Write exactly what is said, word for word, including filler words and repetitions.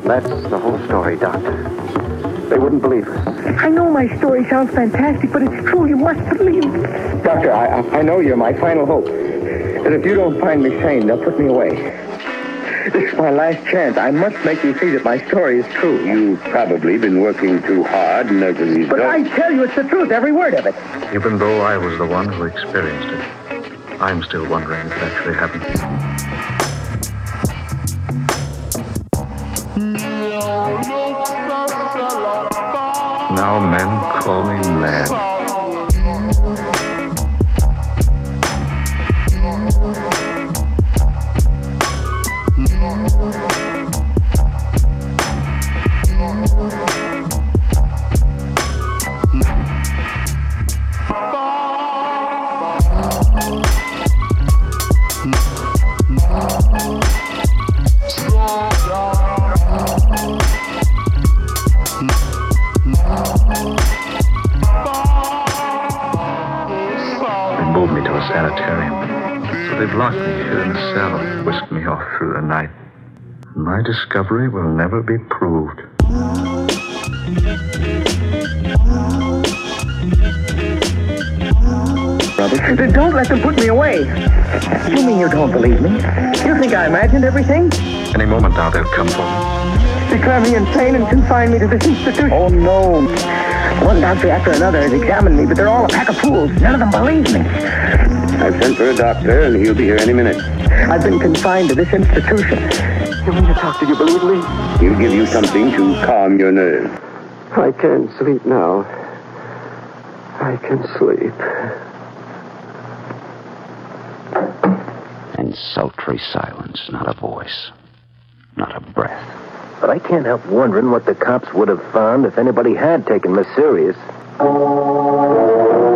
That's the whole story, Doctor. They wouldn't believe us. I know my story sounds fantastic, but it's true. You must believe it. Doctor, I, I know you're my final hope. And if you don't find me sane, they'll put me away. This is my last chance. I must make you see that my story is true. You've probably been working too hard, and as a result... But I tell you, it's the truth, every word of it. Even though I was the one who experienced it, I'm still wondering if it actually happened. Now men call me mad. Sanitarium. So they've locked me here in a cell and whisked me off through the night. My discovery will never be proved. Brother, then don't let them put me away. You mean you don't believe me? You think I imagined everything? Any moment now they'll come for me. Declare me insane and confine me to this institution. Oh, no. One doctor after another has examined me, but they're all a pack of fools. None of them believe me. I've sent for a doctor, and he'll be here any minute. I've been confined to this institution. You mean to talk? Do you believe me? He'll give you something to calm your nerves. I can't sleep now. I can sleep. And sultry silence, not a voice, not a breath. But I can't help wondering what the cops would have found if anybody had taken me serious.